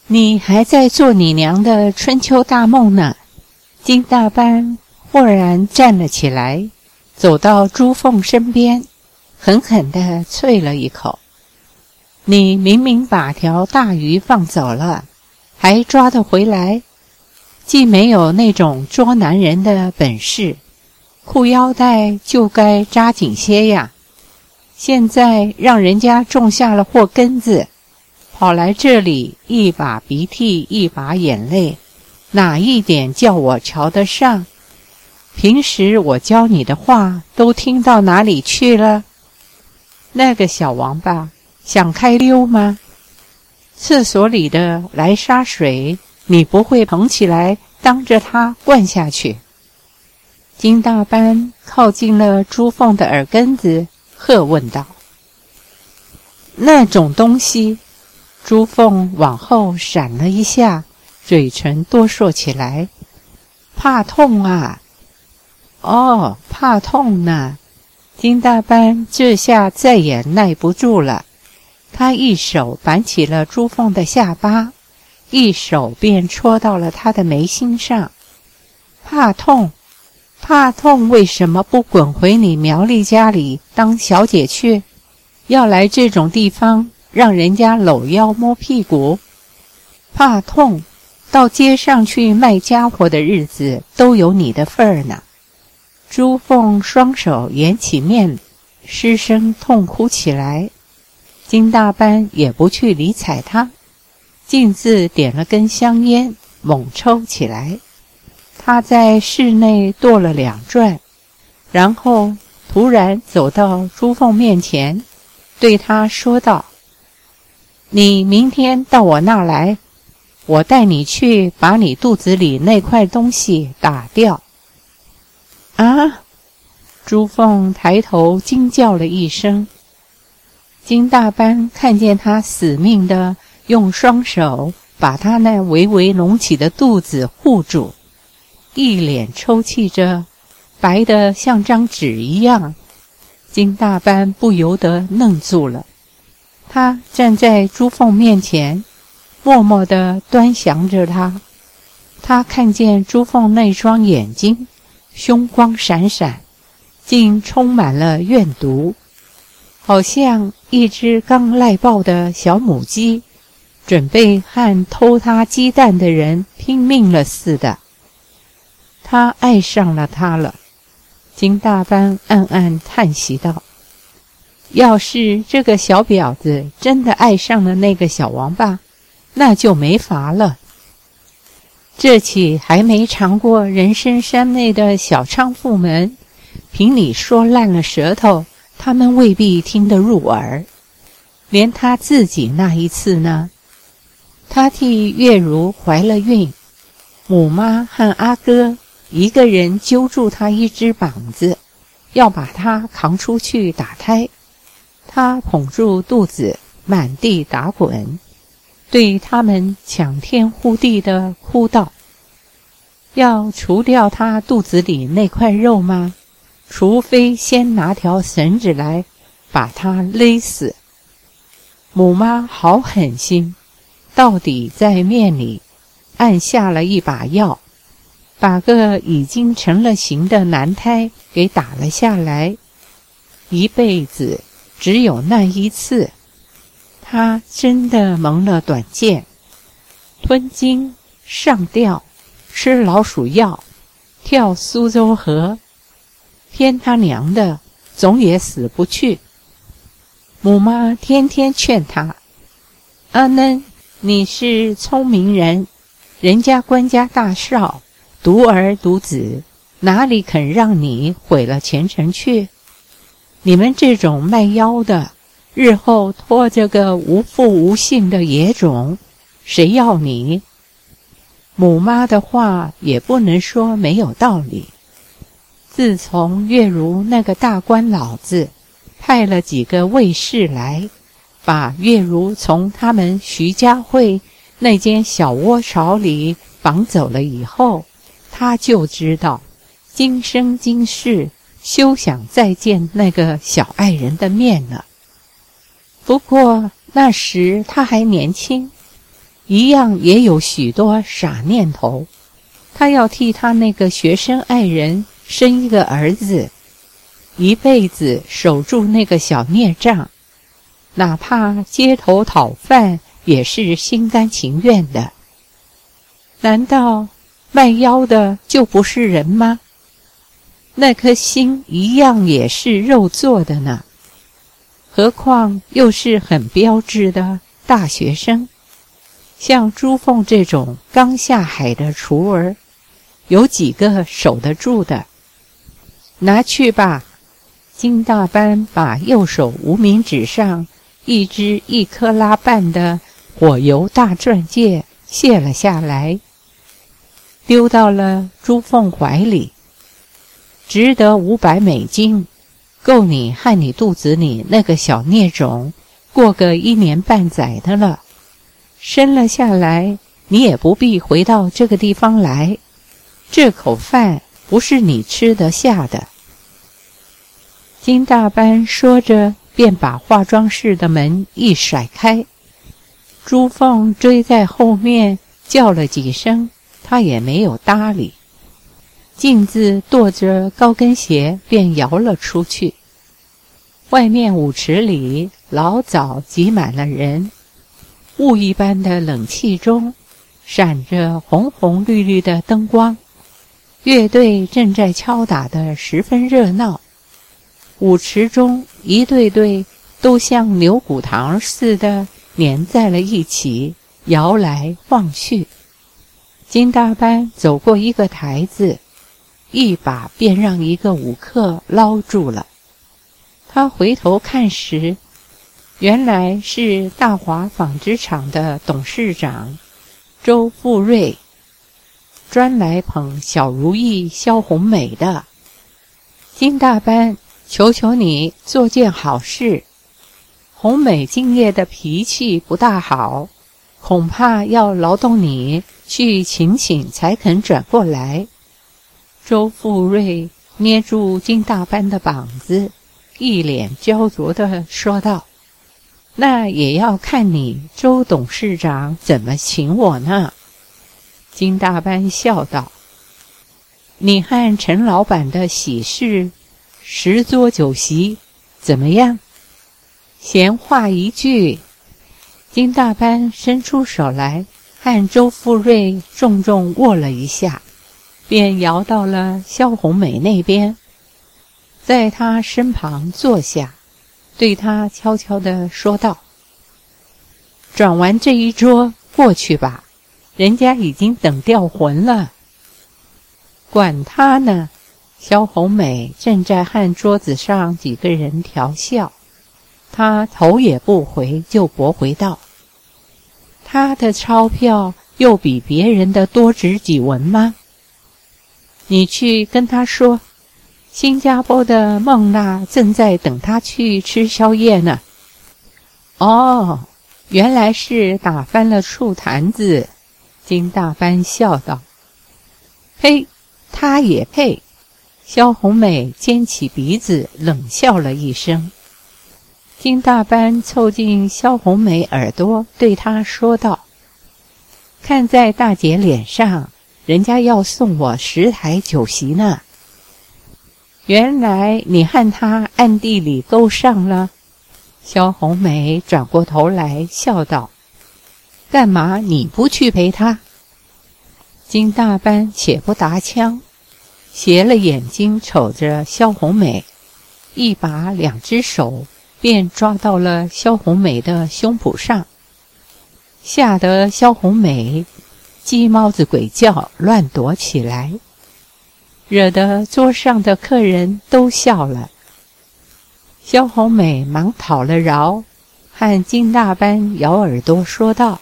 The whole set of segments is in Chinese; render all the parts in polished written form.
你还在做你娘的春秋大梦呢。金大班豁然站了起来，走到朱凤身边，狠狠地啐了一口。你明明把条大鱼放走了，还抓得回来，既没有那种捉男人的本事，裤腰带就该扎紧些呀。现在让人家种下了祸根子，跑来这里一把鼻涕一把眼泪，哪一点叫我瞧得上？平时我教你的话都听到哪里去了？那个小王八想开溜吗？厕所里的来沙水你不会捧起来当着他灌下去？金大班靠近了朱凤的耳根子，喝问道：那种东西？朱凤往后闪了一下，嘴唇哆嗦起来。怕痛啊。哦，怕痛呢。金大班这下再也耐不住了，他一手扳起了朱凤的下巴，一手便戳到了他的眉心上。怕痛？怕痛为什么不滚回你苗栗家里当小姐去？要来这种地方让人家搂腰摸屁股？怕痛？到街上去卖家伙的日子都有你的份儿呢。朱凤双手掩起面，失声痛哭起来。金大班也不去理睬他，径自点了根香烟，猛抽起来。他在室内跺了2转，然后突然走到朱凤面前，对他说道：你明天到我那儿来，我带你去把你肚子里那块东西打掉。啊！朱凤抬头惊叫了一声。金大班看见他死命地用双手把他那微微隆起的肚子护住，一脸抽泣着，白得像张纸一样。金大班不由得愣住了。他站在朱凤面前，默默地端详着他。他看见朱凤那双眼睛凶光闪闪，竟充满了怨毒，好像一只刚赖爆的小母鸡，准备和偷他鸡蛋的人拼命了似的。他爱上了他了。金大班暗暗叹息道：要是这个小婊子真的爱上了那个小王八，那就没法了。这起还没尝过人参山内的小娼妇们，凭你说烂了舌头，他们未必听得入耳。连他自己那一次呢，他替月如怀了孕，母妈和阿哥一个人揪住他一只膀子，要把他扛出去打胎。他捧住肚子满地打滚，对他们抢天呼地地哭道：要除掉他肚子里那块肉吗？除非先拿条绳子来把他勒死。母妈好狠心，到底在面里按下了一把药，把个已经成了形的男胎给打了下来。一辈子只有那一次，他真的蒙了短见，吞金、上吊、吃老鼠药、跳苏州河，偏他娘的总也死不去。母妈天天劝他：阿嫩，你是聪明人，人家官家大少，独儿独子，哪里肯让你毁了前程去？你们这种卖妖的，日后拖着个无父无姓的野种，谁要你？母妈的话也不能说没有道理。自从月如那个大官老子派了几个卫士来，把月如从他们徐家汇那间小窝巢里绑走了以后，他就知道今生今世休想再见那个小爱人的面了。不过那时他还年轻， 一样也有许多傻念头。他要替他那个学生爱人生一个儿子，一辈子守住那个小孽障，哪怕街头讨饭也是心甘情愿的。难道卖妖的就不是人吗？那颗心一样也是肉做的呢，何况又是很标致的大学生。像朱凤这种刚下海的雏儿，有几个守得住的？拿去吧。金大班把右手无名指上一只1克拉半的火油大钻戒卸了下来，丢到了朱凤怀里。值得500美金，够你和你肚子里那个小孽种过个1年半载的了。生了下来，你也不必回到这个地方来，这口饭不是你吃得下的。金大班说着，便把化妆室的门一甩开。朱凤追在后面叫了几声，他也没有搭理，径自跺着高跟鞋便摇了出去。外面舞池里老早挤满了人，雾一般的冷气中闪着红红绿绿的灯光，乐队正在敲打得十分热闹。舞池中一对对都像牛骨糖似的粘在了一起，摇来晃去。金大班走过一个台子，一把便让一个舞客捞住了。他回头看时，原来是大华纺织厂的董事长周富瑞，专来捧小如意萧红美的。金大班，求求你做件好事。红美今夜的脾气不大好，恐怕要劳动你去请请才肯转过来。周富瑞捏住金大班的膀子，一脸焦灼地说道：那也要看你周董事长怎么请我呢。金大班笑道：你和陈老板的喜事10桌酒席怎么样？闲话一句。金大班伸出手来，和周富瑞重重握了一下，便摇到了萧红美那边，在他身旁坐下，对他悄悄地说道：转完这一桌过去吧，人家已经等掉魂了。管他呢，萧红美正在和桌子上几个人调笑，他头也不回就驳回道：他的钞票又比别人的多值几文吗？你去跟他说，新加坡的孟娜正在等他去吃宵夜呢。哦，原来是打翻了醋坛子。金大班笑道：呸，他也配。萧红美尖起鼻子冷笑了一声。金大班凑近萧红美耳朵对她说道：看在大姐脸上，人家要送我10台酒席呢。原来你和他暗地里勾上了。萧红美转过头来笑道：干嘛你不去陪他？金大班且不答腔，斜了眼睛瞅着萧红美，一把2只手便抓到了萧红美的胸脯上，吓得萧红美鸡猫子鬼叫乱躲起来，惹得桌上的客人都笑了。萧红美忙讨了饶，和金大班咬耳朵说道：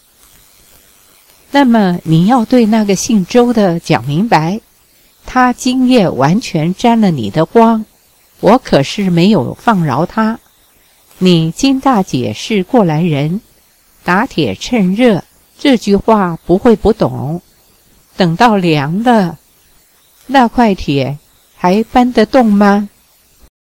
那么你要对那个姓周的讲明白，他今夜完全沾了你的光，我可是没有放饶他。你金大姐是过来人，打铁趁热这句话不会不懂。等到凉了，那块铁还搬得动吗？